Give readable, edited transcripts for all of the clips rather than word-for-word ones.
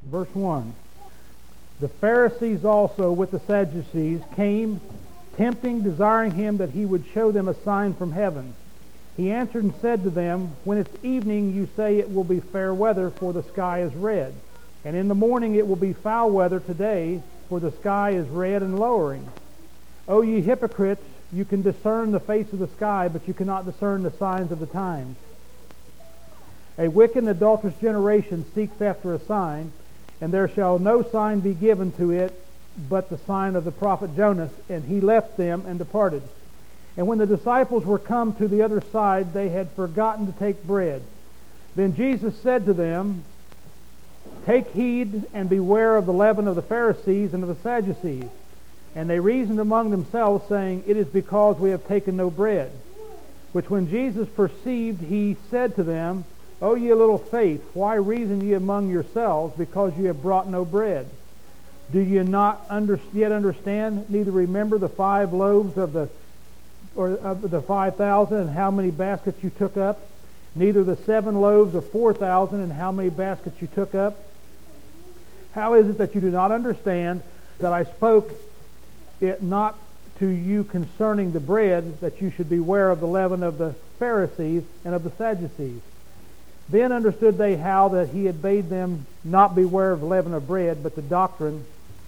verse 1. The Pharisees also with the Sadducees came, tempting, desiring him that he would show them a sign from heaven. He answered and said to them, when it's evening, you say it will be fair weather, for the sky is red. And in the morning it will be foul weather today, for the sky is red and lowering. O ye hypocrites, you can discern the face of the sky, but you cannot discern the signs of the times. A wicked and adulterous generation seeks after a sign, and there shall no sign be given to it but the sign of the prophet Jonas. And he left them and departed. And when the disciples were come to the other side, they had forgotten to take bread. Then Jesus said to them, take heed and beware of the leaven of the Pharisees and of the Sadducees. And they reasoned among themselves, saying, it is because we have taken no bread. Which when Jesus perceived, he said to them, O ye little faith, why reason ye among yourselves, because ye have brought no bread? Do ye not yet understand, neither remember the 5 loaves of the 5,000, and how many baskets you took up? Neither the 7 loaves of 4,000, and how many baskets you took up? How is it that you do not understand that I spoke it not to you concerning the bread, that you should beware of the leaven of the Pharisees and of the Sadducees? Then understood they how that he had bade them not beware of the leaven of bread, but the doctrine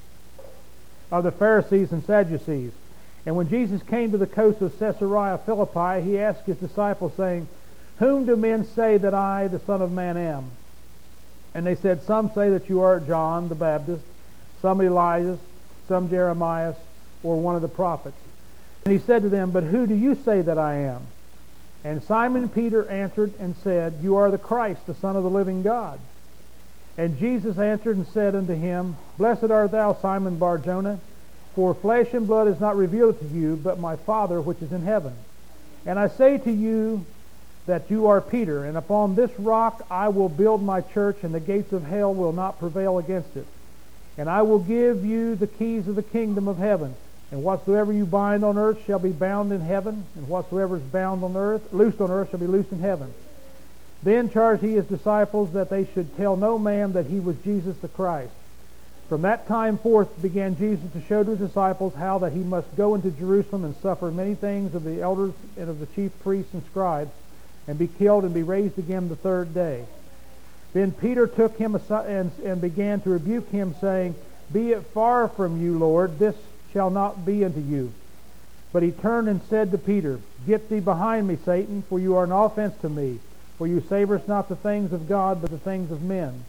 of the Pharisees and Sadducees. And when Jesus came to the coast of Caesarea Philippi, he asked his disciples, saying, whom do men say that I, the Son of Man, am? And they said, some say that you are John the Baptist, some Elijah, some Jeremiah, or one of the prophets. And he said to them, but who do you say that I am? And Simon Peter answered and said, you are the Christ, the Son of the living God. And Jesus answered and said unto him, blessed art thou, Simon Bar-Jonah, for flesh and blood is not revealed to you, but my Father which is in heaven. And I say to you that you are Peter, and upon this rock I will build my church, and the gates of hell will not prevail against it. And I will give you the keys of the kingdom of heaven. And whatsoever you bind on earth shall be bound in heaven, and whatsoever is bound on earth, loosed on earth, shall be loosed in heaven. Then charged he his disciples that they should tell no man that he was Jesus the Christ. From that time forth began Jesus to show to his disciples how that he must go into Jerusalem and suffer many things of the elders and of the chief priests and scribes, and be killed and be raised again the 3rd day. Then Peter took him aside and began to rebuke him, saying, be it far from you, Lord, this shall not be unto you. But he turned and said to Peter, get thee behind me, Satan, for you are an offense to me, for you savourest not the things of God, but the things of men.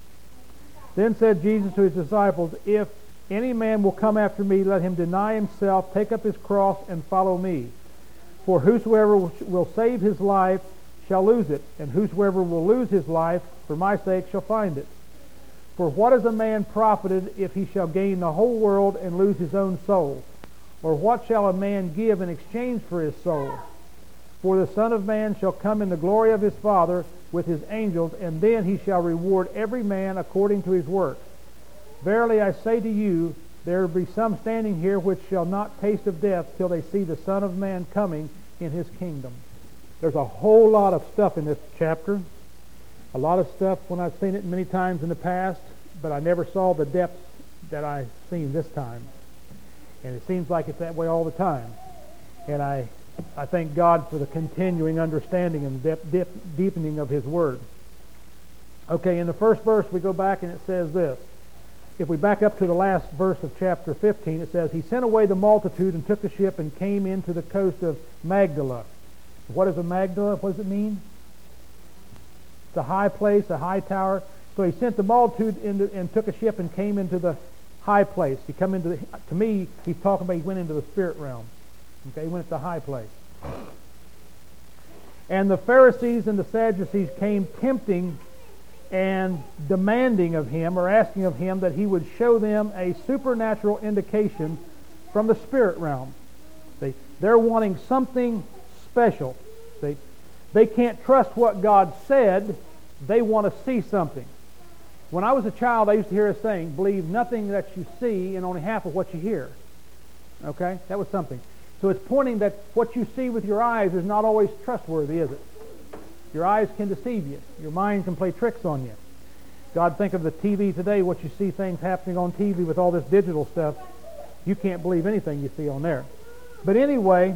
Then said Jesus to his disciples, if any man will come after me, let him deny himself, take up his cross, and follow me. For whosoever will save his life shall lose it, and whosoever will lose his life for my sake shall find it. For what is a man profited if he shall gain the whole world and lose his own soul? Or what shall a man give in exchange for his soul? For the Son of Man shall come in the glory of his Father with his angels, and then he shall reward every man according to his work. Verily I say to you, there will be some standing here which shall not taste of death till they see the Son of Man coming in his kingdom. There's a whole lot of stuff in this chapter. A lot of stuff when I've seen it many times in the past, but I never saw the depth that I've seen this time. And it seems like it's that way all the time. And I thank God for the continuing understanding and deepening of his word. Okay, in the first verse we go back and it says this. If we back up to the last verse of chapter 15, it says, he sent away the multitude and took a ship and came into the coast of Magdala. What is a Magdala? What does it mean? It's a high place, a high tower. So he sent the multitude and took a ship and came into the high place. He come into to me, he's talking about he went into the spirit realm. Okay, he went to the high place. And the Pharisees and the Sadducees came tempting and demanding of him, or asking of him, that he would show them a supernatural indication from the spirit realm. They're wanting something special. They can't trust what God said. They want to see something. When I was a child, I used to hear a saying, believe nothing that you see and only half of what you hear. Okay? That was something. So it's pointing that what you see with your eyes is not always trustworthy, is it? Your eyes can deceive you. Your mind can play tricks on you. God, think of the TV today, what you see things happening on TV with all this digital stuff. You can't believe anything you see on there. But anyway,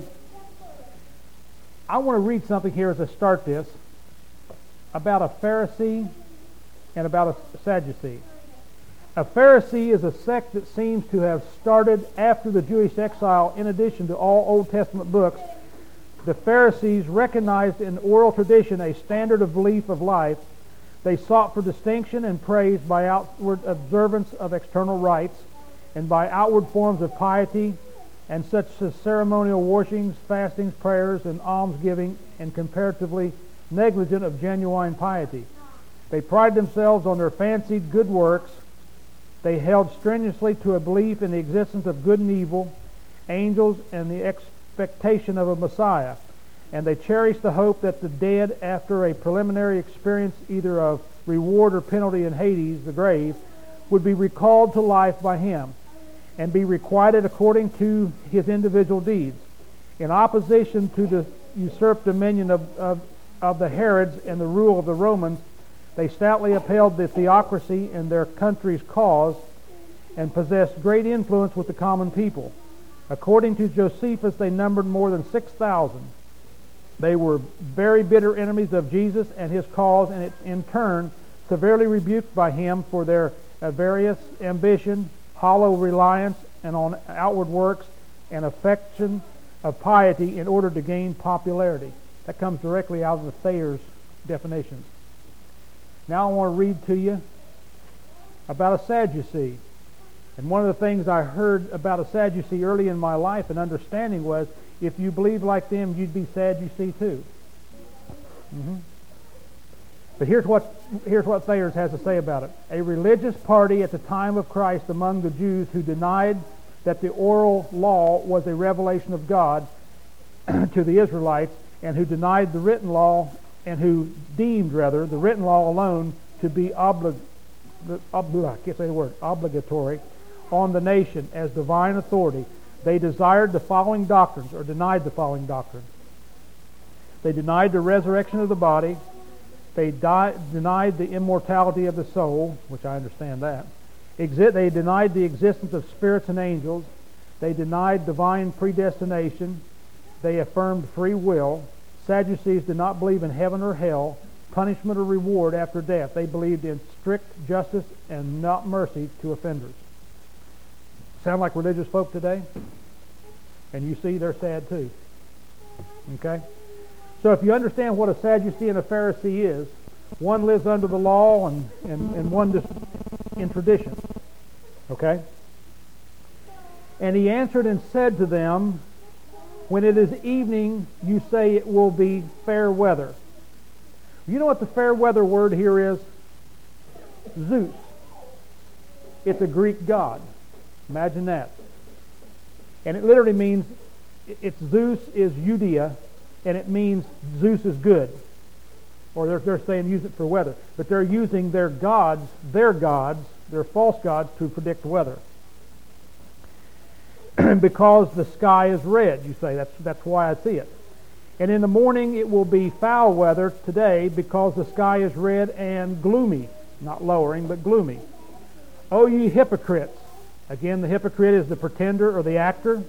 I want to read something here as I start this about a Pharisee and about a Sadducee. A Pharisee is a sect that seems to have started after the Jewish exile. In addition to all Old Testament books, the Pharisees recognized in oral tradition a standard of belief of life. They sought for distinction and praise by outward observance of external rites and by outward forms of piety, and such as ceremonial washings, fastings, prayers, and almsgiving, and comparatively negligent of genuine piety. They prided themselves on their fancied good works. They held strenuously to a belief in the existence of good and evil, angels, and the expectation of a Messiah. And they cherished the hope that the dead, after a preliminary experience either of reward or penalty in Hades, the grave, would be recalled to life by him and be requited according to his individual deeds. In opposition to the usurped dominion of the Herods and the rule of the Romans, they stoutly upheld the theocracy in their country's cause and possessed great influence with the common people. According to Josephus, they numbered more than 6,000. They were very bitter enemies of Jesus and his cause, and in turn severely rebuked by him for their various ambition, hollow reliance, and on outward works and affection of piety in order to gain popularity. That comes directly out of the Thayer's definitions. Now I want to read to you about a Sadducee. And one of the things I heard about a Sadducee early in my life and understanding was, if you believe like them, you'd be Sadducee too. But here's what Thayer's has to say about it. A religious party at the time of Christ among the Jews who denied that the oral law was a revelation of God to the Israelites, and who denied the written law, and who deemed, rather, the written law alone to be obligatory on the nation as divine authority. They desired the following doctrines, or denied the following doctrines. They denied the resurrection of the body. They denied the immortality of the soul, which I understand that. They denied the existence of spirits and angels. They denied divine predestination. They affirmed free will. Sadducees did not believe in heaven or hell, punishment or reward after death. They believed in strict justice and not mercy to offenders. Sound like religious folk today? And you see they're sad too. Okay? So if you understand what a Sadducee and a Pharisee is, one lives under the law and one just in tradition. Okay? And he answered and said to them, when it is evening, you say it will be fair weather. You know what the fair weather word here is? Zeus. It's a Greek god. Imagine that. And it literally means, it's Zeus is Judea, and it means Zeus is good. Or they're saying use it for weather. But they're using their gods, their false gods, to predict weather. Because the sky is red, you say. That's why I see it. And in the morning it will be foul weather today because the sky is red and gloomy. Not lowering, but gloomy. O ye hypocrites. Again, the hypocrite is the pretender or the actor.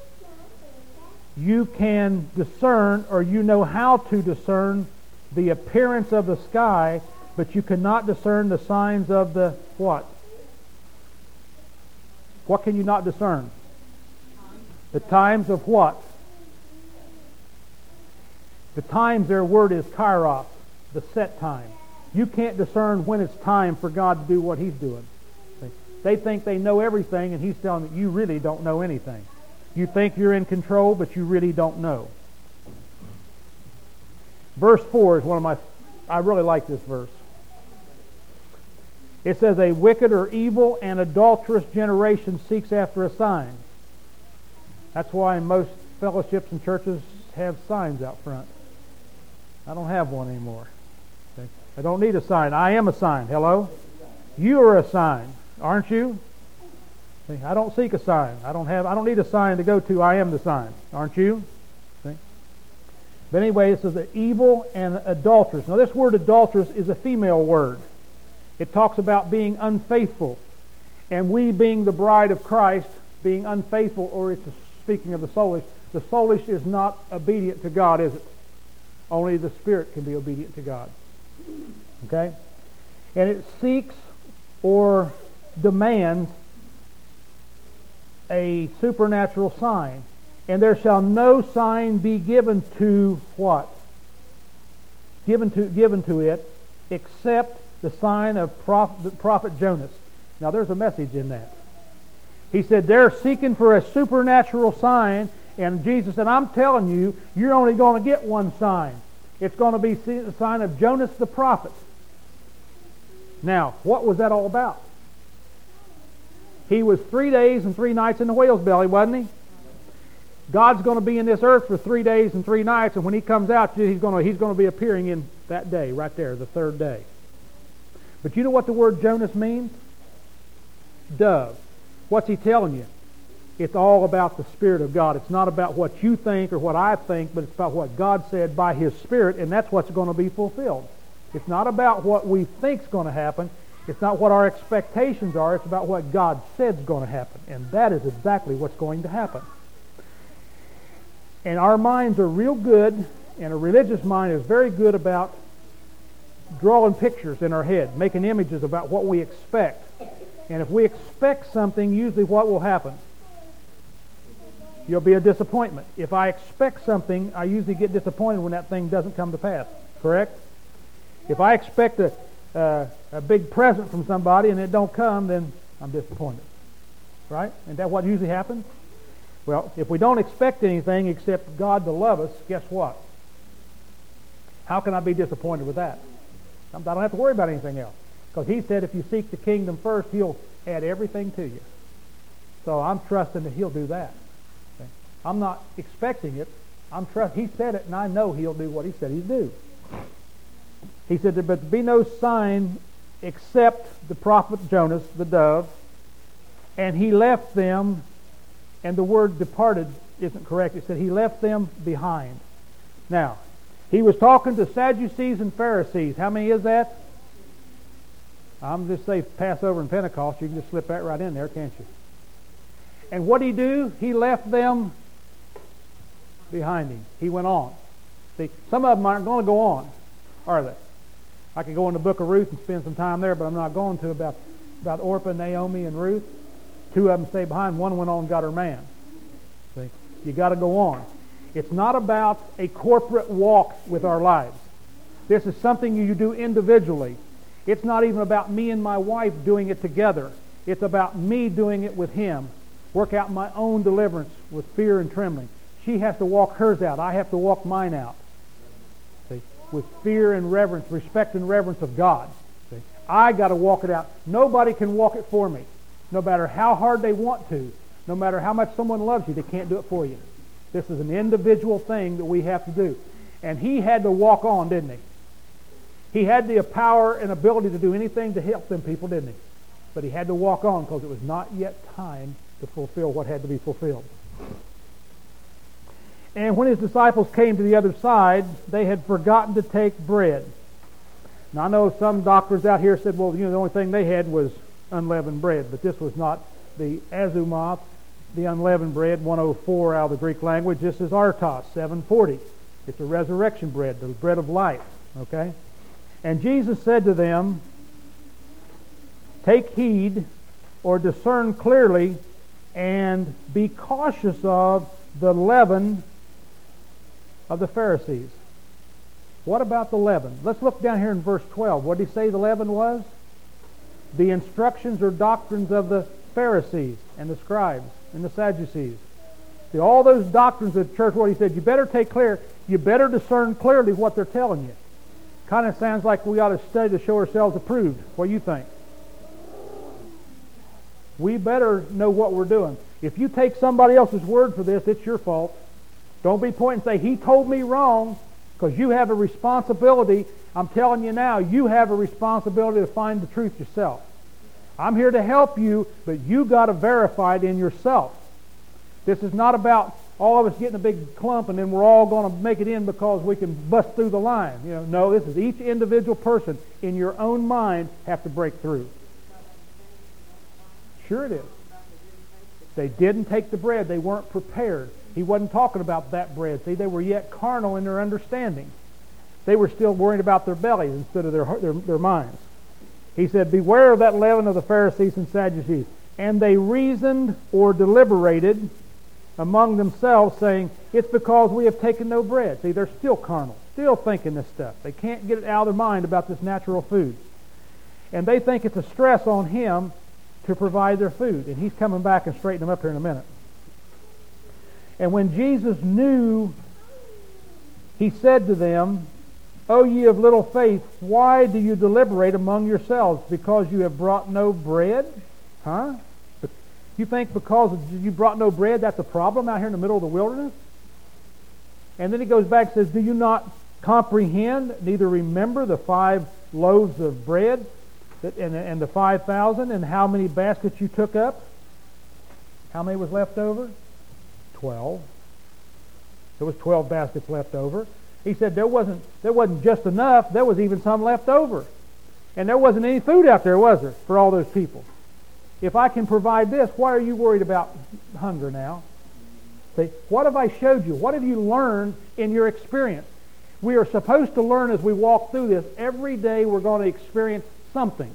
You can discern, or you know how to discern, the appearance of the sky, but you cannot discern the signs of the what? What can you not discern? The times of what? The times, their word is kairos, the set time. You can't discern when it's time for God to do what He's doing. They think they know everything, and He's telling them, you really don't know anything. You think you're in control, but you really don't know. Verse 4 is I really like this verse. It says, a wicked or evil and adulterous generation seeks after a sign. That's why most fellowships and churches have signs out front. I don't have one anymore. Okay? I don't need a sign. I am a sign. Hello? You are a sign, aren't you? See, I don't seek a sign. I don't need a sign to go to. I am the sign, aren't you? See? But anyway, it says the evil and adulterous. Now this word adulterous is a female word. It talks about being unfaithful. And we being the bride of Christ, being unfaithful, or it's speaking of the soulish is not obedient to God, is it? Only the Spirit can be obedient to God. Okay? And it seeks or demands a supernatural sign. And there shall no sign be given to what? Given to it, except the sign of the prophet Jonas. Now there's a message in that. He said they're seeking for a supernatural sign, and Jesus said, I'm telling you, you're only going to get one sign. It's going to be the sign of Jonas the prophet. Now, what was that all about? He was 3 days and 3 nights in the whale's belly, wasn't he? God's going to be in this earth for 3 days and 3 nights, and when He comes out, He's going to be appearing in that day, right there, the third day. But you know what the word Jonas means? Dove. What's He telling you? It's all about the Spirit of God. It's not about what you think or what I think, but it's about what God said by His Spirit, and that's what's going to be fulfilled. It's not about what we think is going to happen. It's not what our expectations are. It's about what God said is going to happen, and that is exactly what's going to happen. And our minds are real good, and a religious mind is very good about drawing pictures in our head, making images about what we expect. And if we expect something, usually what will happen? You'll be a disappointment. If I expect something, I usually get disappointed when that thing doesn't come to pass. Correct? If I expect a big present from somebody and it don't come, then I'm disappointed. Right? Isn't that what usually happens? Well, if we don't expect anything except God to love us, guess what? How can I be disappointed with that? I don't have to worry about anything else. Because He said if you seek the kingdom first, He'll add everything to you. So I'm trusting that He'll do that. Okay? I'm not expecting it. He said it, and I know He'll do what He said He'd do. He said, but there be no sign except the prophet Jonas, the dove, and he left them, and the word departed isn't correct. It said he left them behind. Now, He was talking to Sadducees and Pharisees. How many is that? I'm just say Passover and Pentecost. You can just slip that right in there, can't you? And what did He do? He left them behind Him. He went on. See, some of them aren't going to go on, are they? I could go in the book of Ruth and spend some time there, but I'm not going to about Orpah, Naomi, and Ruth. 2 of them stayed behind. One went on and got her man. See, you got to go on. It's not about a corporate walk with our lives. This is something you do individually. It's not even about me and my wife doing it together. It's about me doing it with Him. Work out my own deliverance with fear and trembling. She has to walk hers out. I have to walk mine out. See? With fear and reverence, respect and reverence of God. See? I got to walk it out. Nobody can walk it for me. No matter how hard they want to. No matter how much someone loves you, they can't do it for you. This is an individual thing that we have to do. And He had to walk on, didn't He? He had the power and ability to do anything to help them people, didn't He? But He had to walk on because it was not yet time to fulfill what had to be fulfilled. And when His disciples came to the other side, they had forgotten to take bread. Now I know some doctors out here said, well, the only thing they had was unleavened bread. But this was not the azumath, the unleavened bread, 104 out of the Greek language. This is artos, 740. It's a resurrection bread, the bread of life. Okay? And Jesus said to them, take heed or discern clearly and be cautious of the leaven of the Pharisees. What about the leaven? Let's look down here in verse 12. What did He say the leaven was? The instructions or doctrines of the Pharisees and the scribes and the Sadducees. See, all those doctrines of the church, what He said, you better discern clearly what they're telling you. Kind of sounds like we ought to study to show ourselves approved. What do you think? We better know what we're doing. If you take somebody else's word for this, it's your fault. Don't be pointing and say, he told me wrong, because you have a responsibility. I'm telling you now, you have a responsibility to find the truth yourself. I'm here to help you, but you got to verify it in yourself. This is not about all of us get in a big clump and then we're all going to make it in because we can bust through the line. No, this is each individual person in your own mind have to break through. Sure it is. They didn't take the bread. They weren't prepared. He wasn't talking about that bread. See, they were yet carnal in their understanding. They were still worried about their bellies instead of their minds. He said, beware of that leaven of the Pharisees and Sadducees. And they reasoned or deliberated among themselves, saying, it's because we have taken no bread. See, they're still carnal, still thinking this stuff. They can't get it out of their mind about this natural food. And they think it's a stress on him to provide their food. And he's coming back and straightening them up here in a minute. And when Jesus knew, he said to them, O ye of little faith, why do you deliberate among yourselves? Because you have brought no bread? Huh? You think because you brought no bread, that's a problem out here in the middle of the wilderness? And then he goes back and says, do you not comprehend, neither remember the 5 loaves of bread and the 5,000, and how many baskets you took up? How many was left over? 12. There was 12 baskets left over. He said there wasn't just enough, there was even some left over. And there wasn't any food out there, was there, for all those people? If I can provide this, why are you worried about hunger now? See, what have I showed you? What have you learned in your experience? We are supposed to learn as we walk through this. Every day we're going to experience something.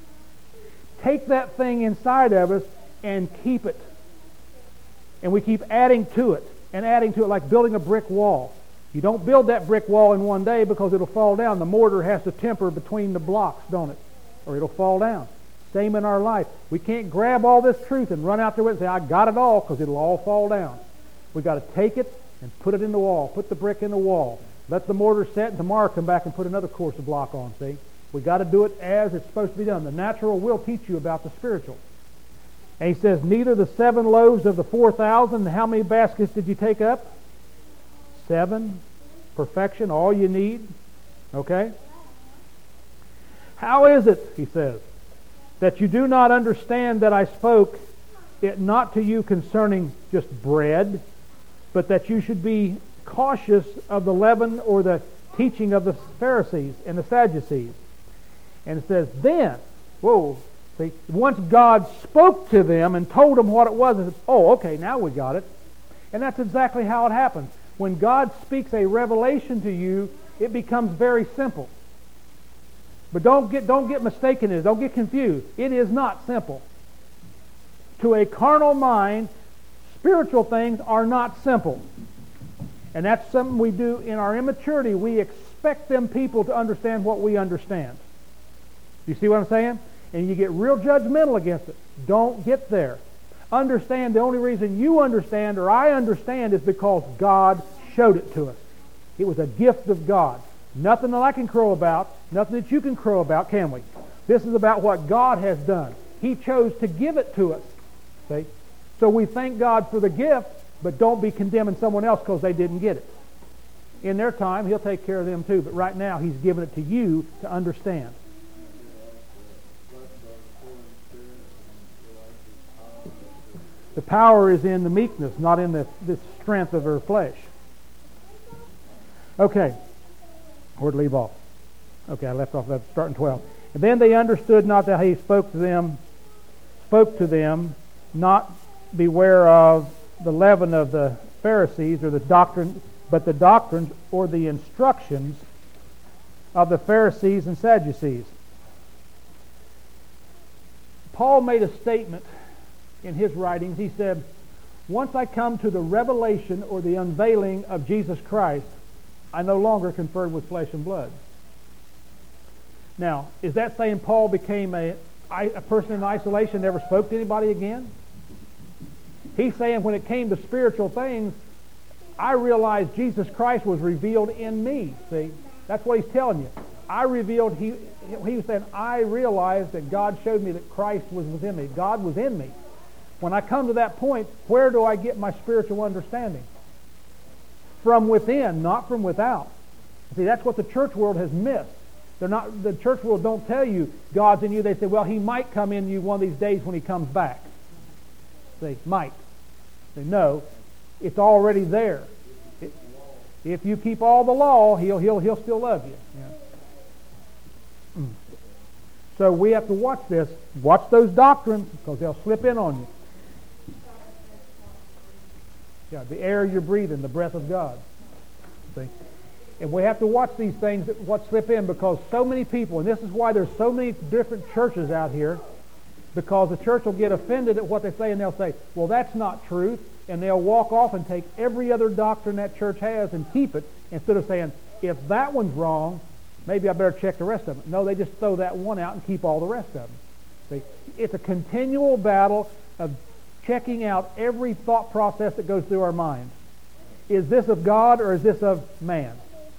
Take that thing inside of us and keep it. And we keep adding to it and adding to it like building a brick wall. You don't build that brick wall in one day because it'll fall down. The mortar has to temper between the blocks, don't it? Or it'll fall down. Same in our life. We can't grab all this truth and run out there with it and say, I got it all, because it'll all fall down. We've got to take it and put it in the wall. Put the brick in the wall. Let the mortar set, and tomorrow come back and put another course of block on, see? We've got to do it as it's supposed to be done. The natural will teach you about the spiritual. And he says, neither the 7 loaves of the 4,000, how many baskets did you take up? 7. Perfection, all you need. Okay? How is it, he says, that you do not understand that I spoke it not to you concerning just bread, but that you should be cautious of the leaven or the teaching of the Pharisees and the Sadducees. And it says, then, see, once God spoke to them and told them what it was, and said, okay, now we got it. And that's exactly how it happens. When God speaks a revelation to you, it becomes very simple. But don't get mistaken in it. Don't get confused. It is not simple. To a carnal mind, spiritual things are not simple. And that's something we do in our immaturity. We expect them people to understand what we understand. You see what I'm saying? And you get real judgmental against it. Don't get there. Understand the only reason you understand or I understand is because God showed it to us. It was a gift of God. Nothing that I can crow about, nothing that you can crow about, can we? This is about what God has done. He chose to give it to us. See? So we thank God for the gift, but don't be condemning someone else because they didn't get it. In their time, He'll take care of them too, but right now He's given it to you to understand. The power is in the meekness, not in the strength of her flesh. Okay. Where'd leave off? Okay, I left off at starting 12. And then they understood not that He spoke to them, not beware of the leaven of the Pharisees or the doctrine, but the doctrines or the instructions of the Pharisees and Sadducees. Paul made a statement in his writings. He said, once I come to the revelation or the unveiling of Jesus Christ, I no longer conferred with flesh and blood. Now, is that saying Paul became a person in isolation, never spoke to anybody again? He's saying when it came to spiritual things, I realized Jesus Christ was revealed in me. See, that's what he's telling you. He was saying, I realized that God showed me that Christ was within me. God was in me. When I come to that point, where do I get my spiritual understanding? From within, not from without. See, that's what the church world has missed. The church world don't tell you God's in you. They say, well, He might come in you one of these days when He comes back. They might. They know. It's already there. If you keep all the law, he'll still love you. Yeah. So we have to watch this. Watch those doctrines because they'll slip in on you. Yeah, the air you're breathing, the breath of God. See? And we have to watch these things, what slip in, because so many people, and this is why there's so many different churches out here, because the church will get offended at what they say and they'll say, well, that's not truth, and they'll walk off and take every other doctrine that church has and keep it, instead of saying, if that one's wrong, maybe I better check the rest of them. No, they just throw that one out and keep all the rest of them. See? It's a continual battle of checking out every thought process that goes through our minds. Is this of God or is this of man?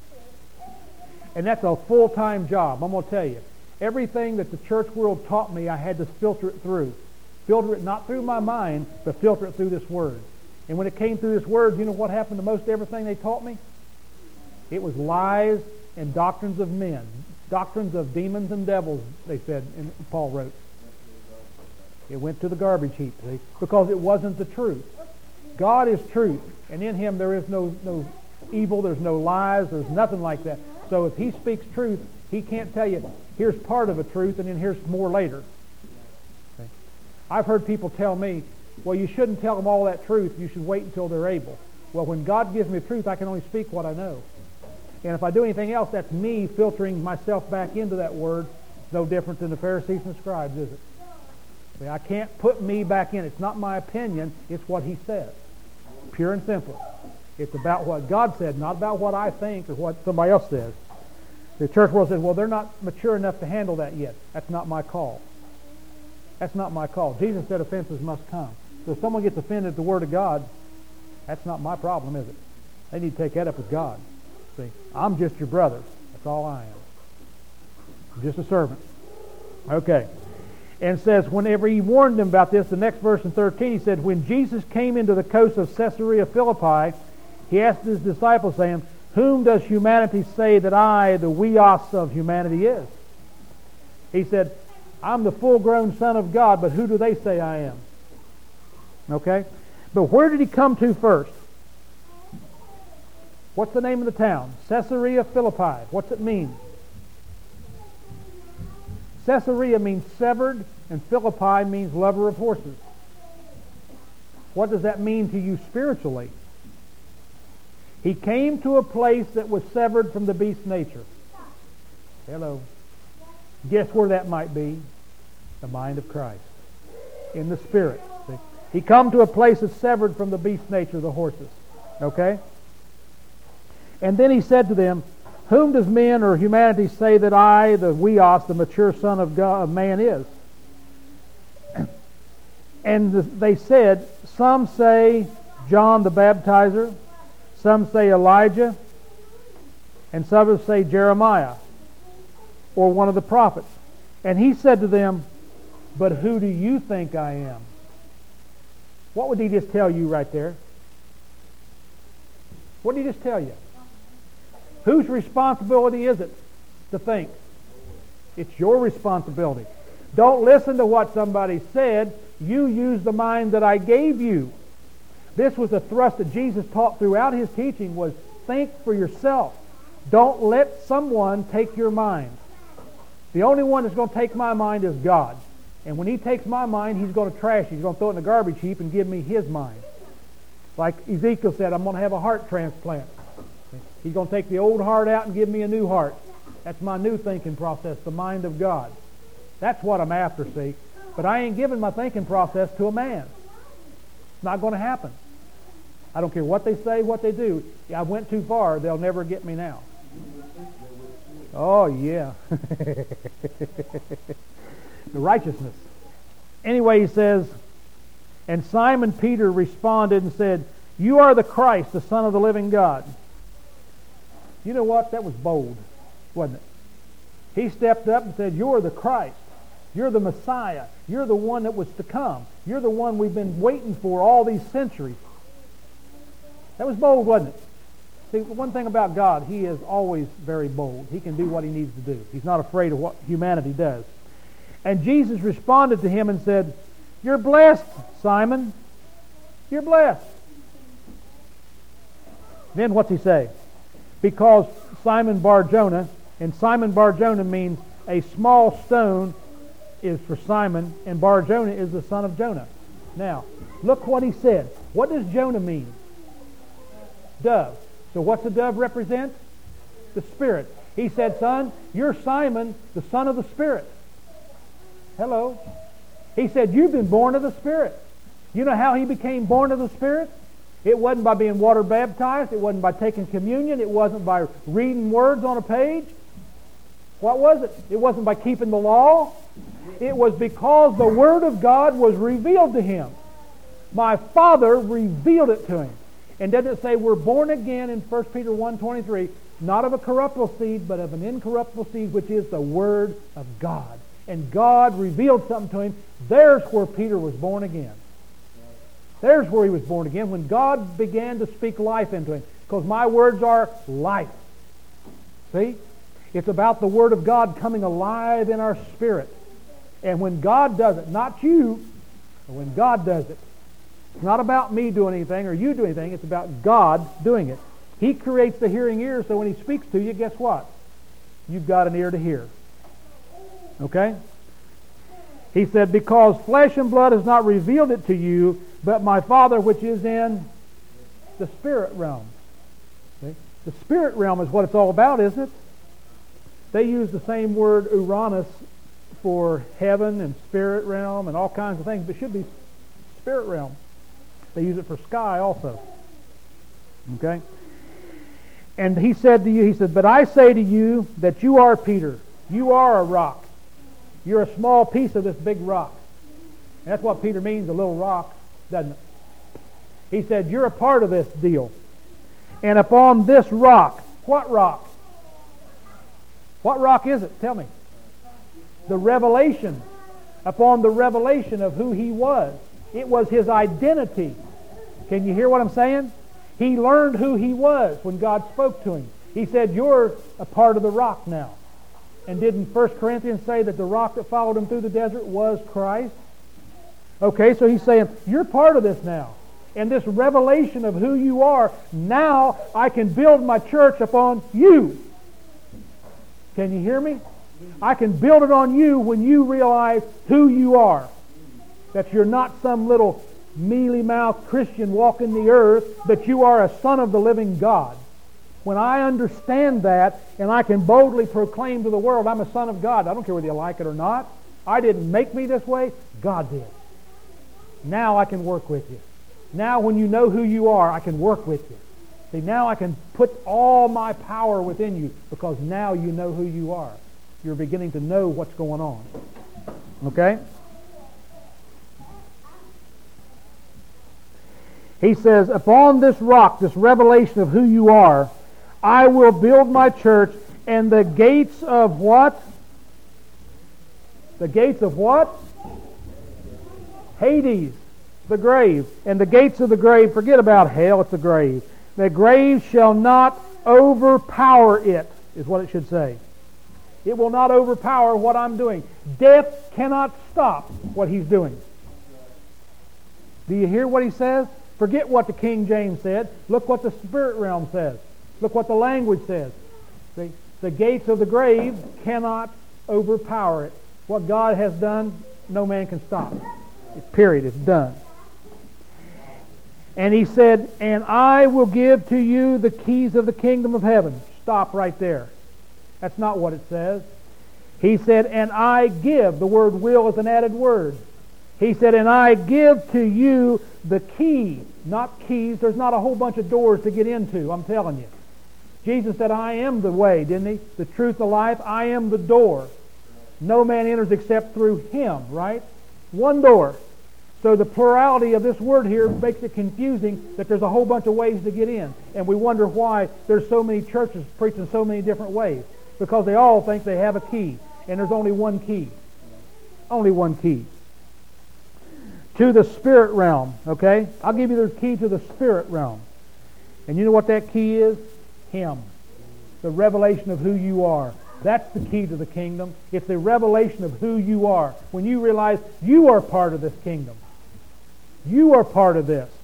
And that's a full-time job. I'm going to tell you. Everything that the church world taught me, I had to filter it through. Filter it not through my mind, but filter it through this Word. And when it came through this Word, you know what happened to most everything they taught me? It was lies and doctrines of men. Doctrines of demons and devils, they said, and Paul wrote. It went to the garbage heap, see? Because it wasn't the truth. God is truth, and in Him there is no evil, there's no lies, there's nothing like that. So if He speaks truth, He can't tell you, here's part of a truth, and then here's more later. Okay? I've heard people tell me, well, you shouldn't tell them all that truth, you should wait until they're able. Well, when God gives me truth, I can only speak what I know. And if I do anything else, that's me filtering myself back into that Word. It's no different than the Pharisees and the scribes, is it? See, I can't put me back in. It's not my opinion, it's what He says. Pure and simple. It's about what God said, not about what I think or what somebody else says. The church world says, well, they're not mature enough to handle that yet. That's not my call. That's not my call. Jesus said offenses must come. So if someone gets offended at the Word of God, that's not my problem, is it? They need to take that up with God. See, I'm just your brother. That's all I am. I'm just a servant. Okay. And says, whenever He warned them about this, the next verse in 13, He said, when Jesus came into the coast of Caesarea Philippi, He asked His disciples, saying, whom does humanity say that I, the weos of humanity, is? He said, I'm the full-grown Son of God, but who do they say I am? Okay? But where did He come to first? What's the name of the town? Caesarea Philippi. What's it mean? Caesarea means severed, and Philippi means lover of horses. What does that mean to you spiritually? He came to a place that was severed from the beast nature. Hello. Guess where that might be? The mind of Christ. In the Spirit. See? He come to a place that's severed from the beast nature, the horses. Okay? And then He said to them, whom does men or humanity say that I, the weos, the mature Son of God, of man, is? And they said, some say John the Baptizer, some say Elijah, and some say Jeremiah, or one of the prophets. And He said to them, but who do you think I am? What would He just tell you right there? What did He just tell you? Whose responsibility is it to think? It's your responsibility. Don't listen to what somebody said. You use the mind that I gave you. This was a thrust that Jesus taught throughout His teaching, was think for yourself. Don't let someone take your mind. The only one that's going to take my mind is God. And when He takes my mind, He's going to trash it. He's going to throw it in the garbage heap and give me His mind. Like Ezekiel said, I'm going to have a heart transplant. He's going to take the old heart out and give me a new heart. That's my new thinking process, the mind of God. That's what I'm after, see. But I ain't giving my thinking process to a man. It's not going to happen. I don't care what they say, what they do. I went too far. They'll never get me now. Oh, yeah. The righteousness. Anyway, he says, and Simon Peter responded and said, you are the Christ, the Son of the living God. You know what? That was bold, wasn't it? He stepped up and said, you're the Christ. You're the Messiah. You're the one that was to come. You're the one we've been waiting for all these centuries. That was bold, wasn't it? See, one thing about God, He is always very bold. He can do what He needs to do. He's not afraid of what humanity does. And Jesus responded to him and said, you're blessed, Simon. You're blessed. Then what's he say? Because Simon Bar-Jonah, and Simon Bar-Jonah means a small stone is for Simon, and Bar-Jonah is the son of Jonah. Now, look what he said. What does Jonah mean? Dove. So what's the dove represent? The Spirit. He said, son, you're Simon, the son of the Spirit. Hello. He said, you've been born of the Spirit. You know how he became born of the Spirit? It wasn't by being water baptized. It wasn't by taking communion. It wasn't by reading words on a page. What was it? It wasn't by keeping the law. It was because the Word of God was revealed to him. My Father revealed it to him. And doesn't it say we're born again in 1 Peter 1:23, not of a corruptible seed, but of an incorruptible seed, which is the Word of God. And God revealed something to him. There's where Peter was born again. There's where he was born again, when God began to speak life into him. Because my words are life. See? It's about the Word of God coming alive in our spirit. And when God does it, not you, but when God does it, it's not about me doing anything or you doing anything. It's about God doing it. He creates the hearing ear, so when He speaks to you, guess what? You've got an ear to hear. Okay? He said, because flesh and blood has not revealed it to you, but my Father which is in the spirit realm. See? The spirit realm is what it's all about, isn't it? They use the same word Uranus for heaven and spirit realm and all kinds of things, but it should be spirit realm. They use it for sky also. Okay? And he said to you, he said, but I say to you that you are Peter. You are a rock. You're a small piece of this big rock. And that's what Peter means, a little rock, doesn't it? He said, you're a part of this deal. And upon this rock, what rock? What rock is it? Tell me. The revelation. Upon the revelation of who He was. It was His identity. Can you hear what I'm saying? He learned who He was when God spoke to him. He said, you're a part of the rock now. And didn't 1 Corinthians say that the rock that followed him through the desert was Christ? Okay, so he's saying, you're part of this now. And this revelation of who you are, now I can build my church upon you. Can you hear me? I can build it on you when you realize who you are. That you're not some little mealy-mouthed Christian walking the earth, but you are a son of the living God. When I understand that, and I can boldly proclaim to the world, I'm a son of God. I don't care whether you like it or not. I didn't make me this way. God did. Now I can work with you. Now when you know who you are, I can work with you. See, now I can put all my power within you because now you know who you are. You're beginning to know what's going on. Okay? He says, upon this rock, this revelation of who you are, I will build my church, and the gates of what? The gates of what? Hades, the grave. And the gates of the grave, forget about hell, it's the grave. The grave shall not overpower it, is what it should say. It will not overpower what I'm doing. Death cannot stop what He's doing. Do you hear what he says? Forget what the King James said. Look what the spirit realm says. Look what the language says. The gates of the grave cannot overpower it. What God has done, no man can stop. Period. It's done. And he said, and I will give to you the keys of the kingdom of heaven. Stop right there. That's not what it says. He said, and I give. The word will is an added word. He said, and I give to you the key. Not keys. There's not a whole bunch of doors to get into, I'm telling you. Jesus said, I am the way, didn't He? The truth, the life. I am the door. No man enters except through Him, right? One door. So the plurality of this word here makes it confusing that there's a whole bunch of ways to get in. And we wonder why there's so many churches preaching so many different ways. Because they all think they have a key. And there's only one key. Only one key. To the spirit realm, okay? I'll give you the key to the spirit realm. And you know what that key is? Him. The revelation of who you are. That's the key to the kingdom. It's the revelation of who you are. When you realize you are part of this kingdom. You are part of this.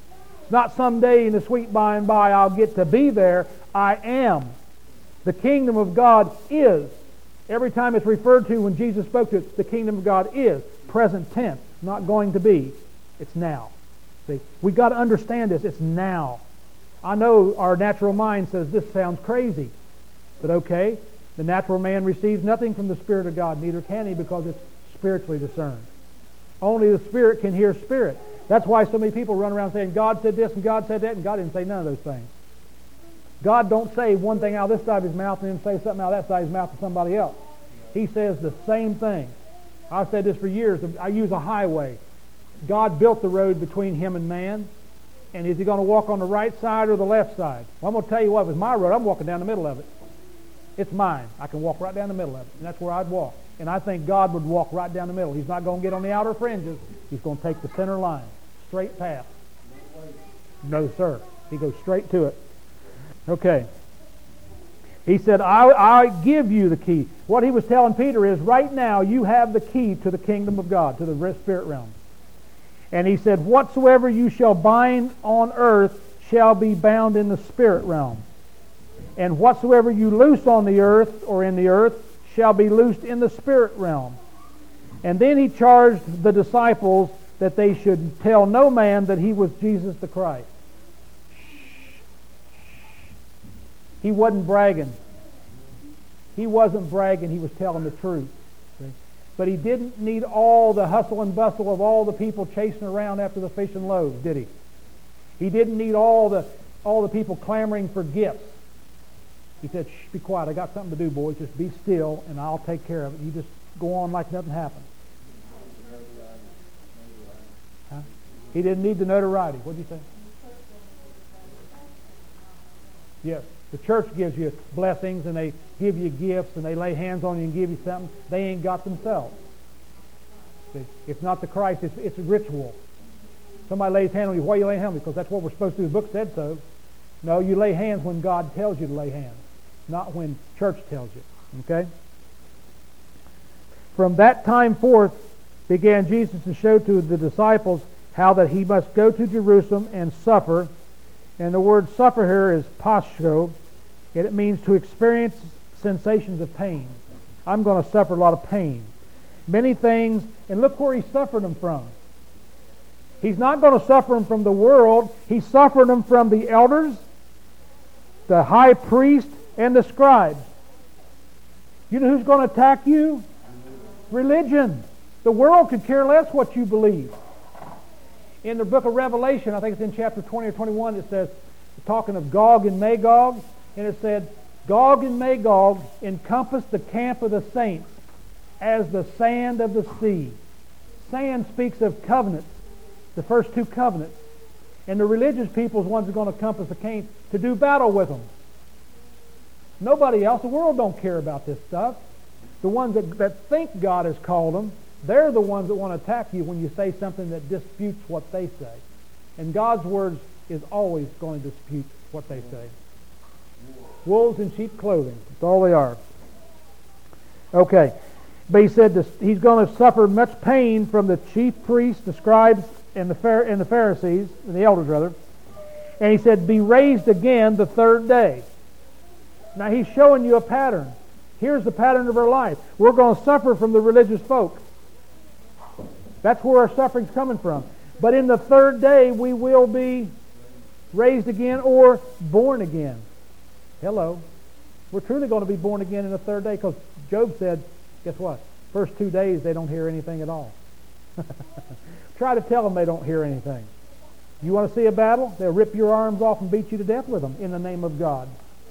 not someday in the sweet by and by I'll get to be there. I am. The kingdom of God is. Every time it's referred to when Jesus spoke to it, the kingdom of God is. Present tense, not going to be. It's now. See, we've got to understand this. It's now. I know our natural mind says this sounds crazy. But okay, the natural man receives nothing from the Spirit of God, neither can he, because it's spiritually discerned. Only the Spirit can hear Spirit. That's why so many people run around saying, God said this and God said that, and God didn't say none of those things. God don't say one thing out of this side of his mouth and then say something out of that side of his mouth to somebody else. He says the same thing. I've said this for years. I use a highway. God built the road between him and man. And is he going to walk on the right side or the left side? Well, I'm going to tell you what, if it's my road, I'm walking down the middle of it. It's mine. I can walk right down the middle of it. And that's where I'd walk. And I think God would walk right down the middle. He's not going to get on the outer fringes. He's going to take the center line. Straight path. No, sir. He goes straight to it. Okay. He said, I give you the key. What he was telling Peter is, right now you have the key to the kingdom of God, to the spirit realm. And he said, whatsoever you shall bind on earth shall be bound in the spirit realm. And whatsoever you loose on the earth or in the earth shall be loosed in the spirit realm. And then he charged the disciples that they should tell no man that he was Jesus the Christ. He wasn't bragging. He wasn't bragging. He was telling the truth. See? But he didn't need all the hustle and bustle of all the people chasing around after the fish and loaves, did he? He didn't need all the people clamoring for gifts. He said, shh, be quiet. I got something to do, boys. Just be still, and I'll take care of it. You just go on like nothing happened. Huh? He didn't need the notoriety. What did you say? Yes. The church gives you blessings, and they give you gifts, and they lay hands on you and give you something. They ain't got themselves. See? It's not the Christ. It's a ritual. Somebody lays hands on you. Why are you laying hands on me? Because that's what we're supposed to do. The book said so. No, you lay hands when God tells you to lay hands, not when church tells you. Okay? From that time forth began Jesus to show to the disciples how that he must go to Jerusalem and suffer. And the word suffer here is pascho, and it means to experience sensations of pain. I'm going to suffer a lot of pain. Many things, and look where he suffered them from. He's not going to suffer them from the world. He suffered them from the elders, the high priest, and the scribes. You know who's going to attack you? Religion. The world could care less what you believe. In the book of Revelation, I think it's in chapter 20 or 21, it says, talking of Gog and Magog, and it said, Gog and Magog encompass the camp of the saints as the sand of the sea. Sand speaks of covenants, the first two covenants. And the religious people is the ones who are going to encompass the camp to do battle with them. Nobody else, the world don't care about this stuff. The ones that think God has called them, they're the ones that want to attack you when you say something that disputes what they say. And God's word is always going to dispute what they say. Wolves in sheep clothing. That's all they are. Okay. But he said he's going to suffer much pain from the chief priests, the scribes, and the Pharisees, and the elders rather. And he said, be raised again the third day. Now he's showing you a pattern. Here's the pattern of our life. We're going to suffer from the religious folk. That's where our suffering's coming from. But in the third day, we will be raised again or born again. Hello. We're truly going to be born again in the third day, because Job said, guess what? First 2 days, they don't hear anything at all. Try to tell them they don't hear anything. You want to see a battle? They'll rip your arms off and beat you to death with them in the name of God.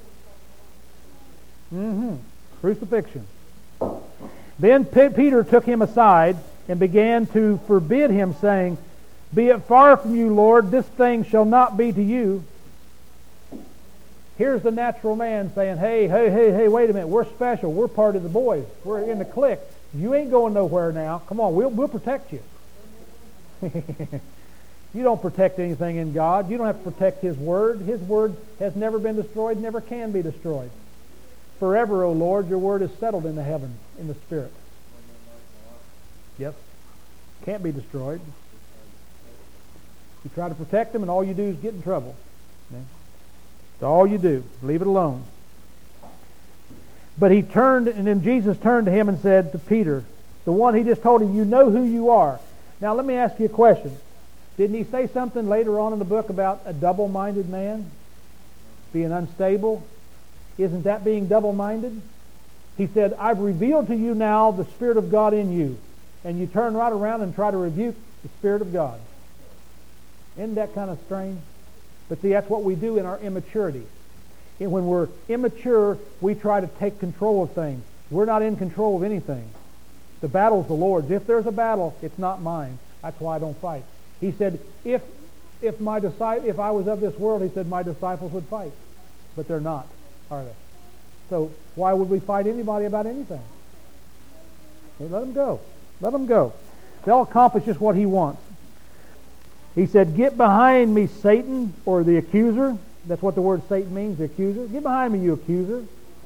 Crucifixion. Then Peter took him aside and began to forbid him, saying, be it far from you, Lord, this thing shall not be to you. Here's the natural man saying, hey, wait a minute, we're special, we're part of the boys, we're in the clique. You ain't going nowhere now. Come on, we'll protect you. You don't protect anything in God. You don't have to protect His Word. His Word has never been destroyed, never can be destroyed. Forever, O Lord, your Word is settled in the heavens, in the Spirit. Yep. Can't be destroyed. You try to protect them, and all you do is get in trouble. Okay? That's all you do. Leave it alone. But he turned, and then Jesus turned to him and said to Peter, the one he just told him, you know who you are. Now let me ask you a question. Didn't he say something later on in the book about a double-minded man being unstable? Isn't that being double-minded? He said, I've revealed to you now the Spirit of God in you. And you turn right around and try to rebuke the Spirit of God. Isn't that kind of strange? But see, that's what we do in our immaturity. And when we're immature, we try to take control of things. We're not in control of anything. The battle's the Lord's. If there's a battle, it's not mine. That's why I don't fight. He said, if I was of this world, he said, my disciples would fight. But they're not, are they? So why would we fight anybody about anything? Okay, let them go. Let them go. They'll accomplish just what he wants. He said, get behind me, Satan, or the accuser. That's what the word Satan means, the accuser. Get behind me, you accuser.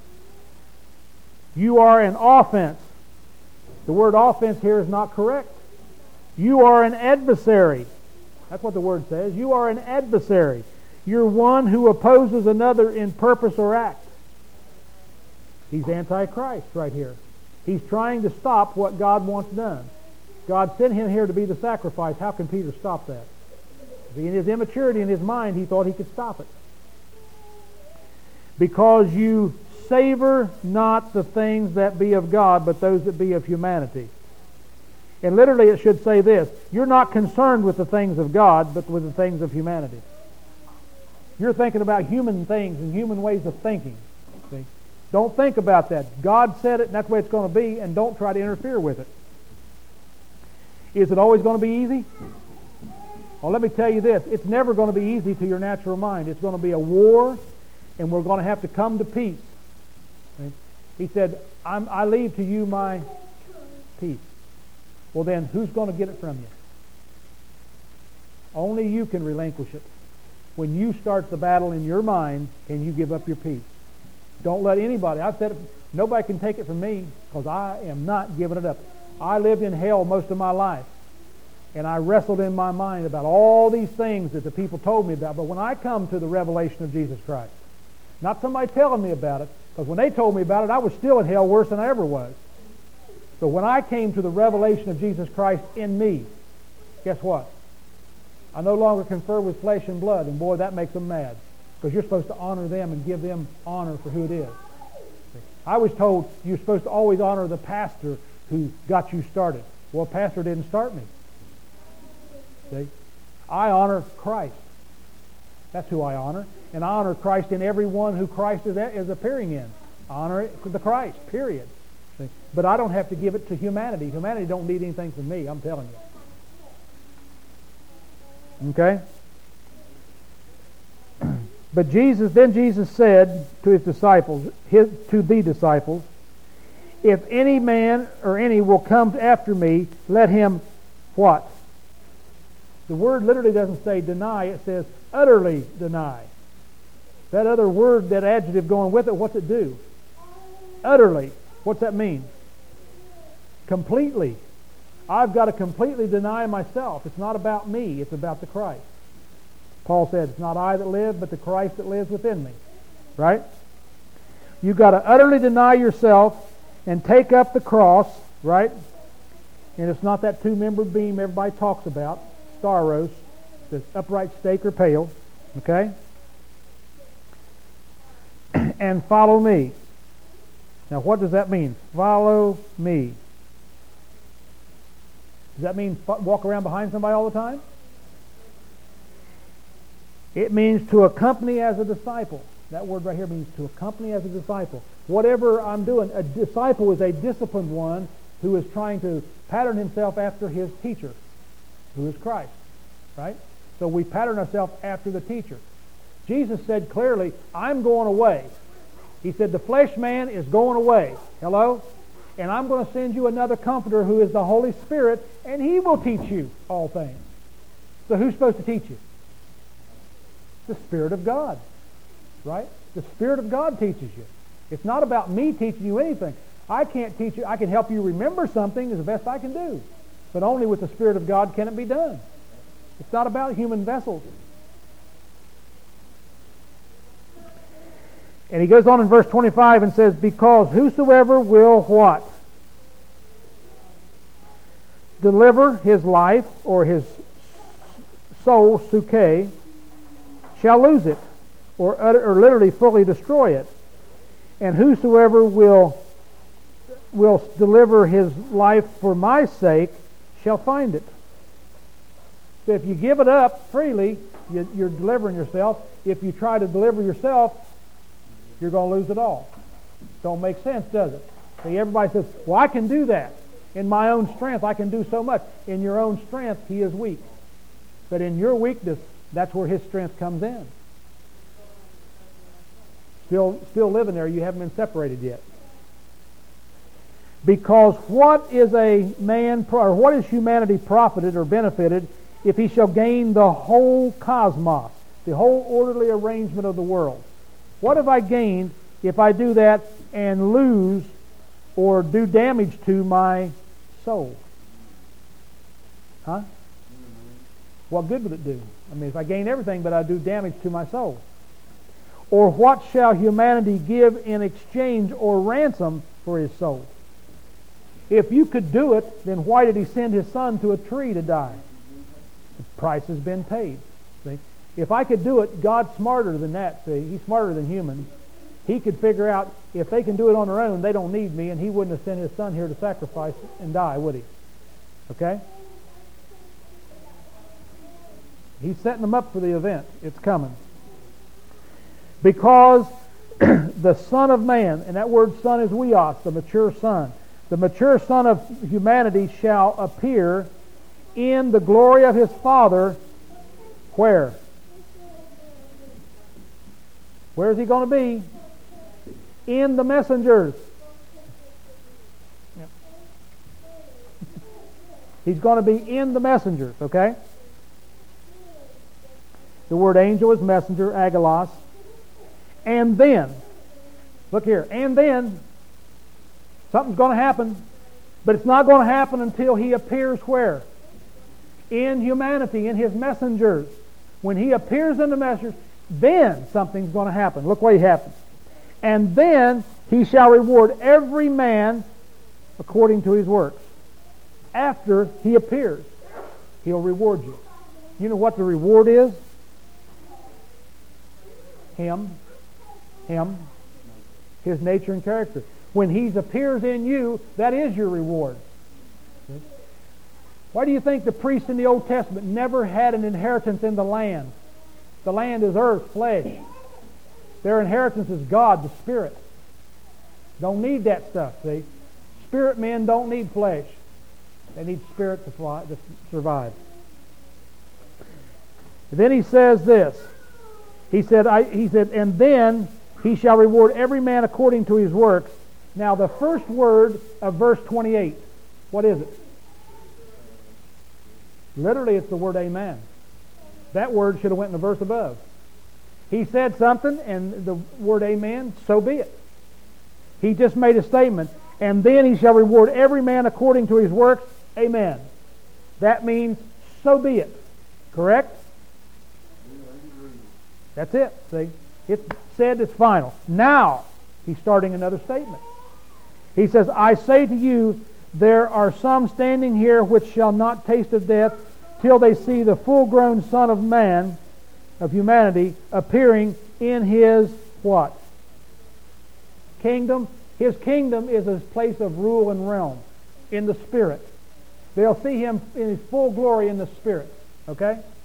You are an offense. The word offense here is not correct. You are an adversary. That's what the word says. You are an adversary. You're one who opposes another in purpose or act. He's Antichrist right here. He's trying to stop what God wants done. God sent him here to be the sacrifice. How can Peter stop that? In his immaturity, in his mind, he thought he could stop it. Because you savor not the things that be of God, but those that be of humanity. And literally it should say this: you're not concerned with the things of God, but with the things of humanity. You're thinking about human things and human ways of thinking. See? Don't think about that. God said it, and that's the way it's going to be, and don't try to interfere with it. Is it always going to be easy? Well, let me tell you this. It's never going to be easy to your natural mind. It's going to be a war, and we're going to have to come to peace. See? He said, I leave to you my peace. Well then, who's going to get it from you? Only you can relinquish it. When you start the battle in your mind, can you give up your peace? Don't let anybody, I've said it, nobody can take it from me, because I am not giving it up. I lived in hell most of my life, and I wrestled in my mind about all these things that the people told me about. But when I come to the revelation of Jesus Christ, not somebody telling me about it, because when they told me about it, I was still in hell worse than I ever was. So when I came to the revelation of Jesus Christ in me, guess what? I no longer confer with flesh and blood, and boy, that makes them mad, because you're supposed to honor them and give them honor for who it is. I was told you're supposed to always honor the pastor who got you started. Well, pastor didn't start me. See? I honor Christ. That's who I honor. And I honor Christ in every one who Christ is appearing in. I honor it to the Christ, period. See? But I don't have to give it to humanity. Humanity don't need anything from me, I'm telling you. Okay? But Jesus said to his disciples, to the disciples, if any man or any will come after me, let him what? The word literally doesn't say deny, it says utterly deny. That other word, that adjective going with it, what's it do? Utterly. What's that mean? Completely. I've got to completely deny myself. It's not about me, it's about the Christ. Paul said, it's not I that live, but the Christ that lives within me. Right? You've got to utterly deny yourself and take up the cross, right? And it's not that two-membered beam everybody talks about, stauros, the upright stake or pale, okay? And follow me. Now, what does that mean? Follow me. Does that mean walk around behind somebody all the time? It means to accompany as a disciple. That word right here means to accompany as a disciple. Whatever I'm doing, a disciple is a disciplined one who is trying to pattern himself after his teacher, who is Christ. Right? So we pattern ourselves after the teacher. Jesus said clearly, I'm going away. He said, the flesh man is going away. Hello? And I'm going to send you another comforter who is the Holy Spirit, and he will teach you all things. So who's supposed to teach you? The Spirit of God. Right? The Spirit of God teaches you. It's not about me teaching you anything. I can't teach you. I can help you remember something as the best I can do. But only with the Spirit of God can it be done. It's not about human vessels. And he goes on in verse 25 and says, because whosoever will what? Deliver his life or his soul, suke, shall lose it, or literally fully destroy it. And whosoever will deliver his life for my sake shall find it. So if you give it up freely, you're delivering yourself. If you try to deliver yourself, you're going to lose it all. Don't make sense, does it? See, everybody says, well, I can do that. In my own strength, I can do so much. In your own strength, he is weak. But in your weakness, that's where his strength comes in. Still living there, you haven't been separated yet. Because what is a man, or what is humanity profited or benefited if he shall gain the whole cosmos, the whole orderly arrangement of the world? What have I gained if I do that and lose or do damage to my soul? Huh? What good would it do? I mean, if I gain everything, but I do damage to my soul. Or what shall humanity give in exchange or ransom for his soul? If you could do it, then why did he send his son to a tree to die? The price has been paid. See? If I could do it, God's smarter than that. See, he's smarter than humans. He could figure out if they can do it on their own, they don't need me, and he wouldn't have sent his son here to sacrifice and die, would he? Okay? He's setting them up for the event. It's coming. Because the Son of Man, and that word son is weos, the mature son. The mature son of humanity shall appear in the glory of his Father. Where? Where is he going to be? In the messengers. Yep. He's going to be in the messengers, okay? The word angel is messenger, agelos. And then, look here, and then, something's going to happen, but it's not going to happen until he appears where? In humanity, in his messengers. When he appears in the messengers, then something's going to happen. Look what happens. And then he shall reward every man according to his works. After he appears, he'll reward you. You know what the reward is? Him, his nature and character. When he appears in you, that is your reward. Why do you think the priests in the Old Testament never had an inheritance in the land? The land is earth, flesh. Their inheritance is God, the Spirit. Don't need that stuff, see? Spirit men don't need flesh. They need spirit to survive. And then he says this. He said, and then he shall reward every man according to his works. Now the first word of verse 28, what is it? Literally it's the word amen. That word should have went in the verse above. He said something, and the word amen, so be it. He just made a statement, and then he shall reward every man according to his works, amen. That means, so be it. Correct? That's it, see? It's said, it's final. Now, he's starting another statement. He says, I say to you, there are some standing here which shall not taste of death till they see the full-grown Son of Man, of humanity, appearing in his what? Kingdom. His kingdom is his place of rule and realm in the Spirit. They'll see him in his full glory in the Spirit. Okay?